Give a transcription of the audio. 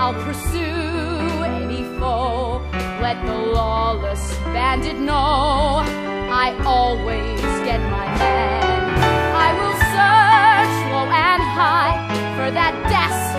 I'll pursue any foe. Let the lawless bandit know I always get my man. I will search low and high for that dastardly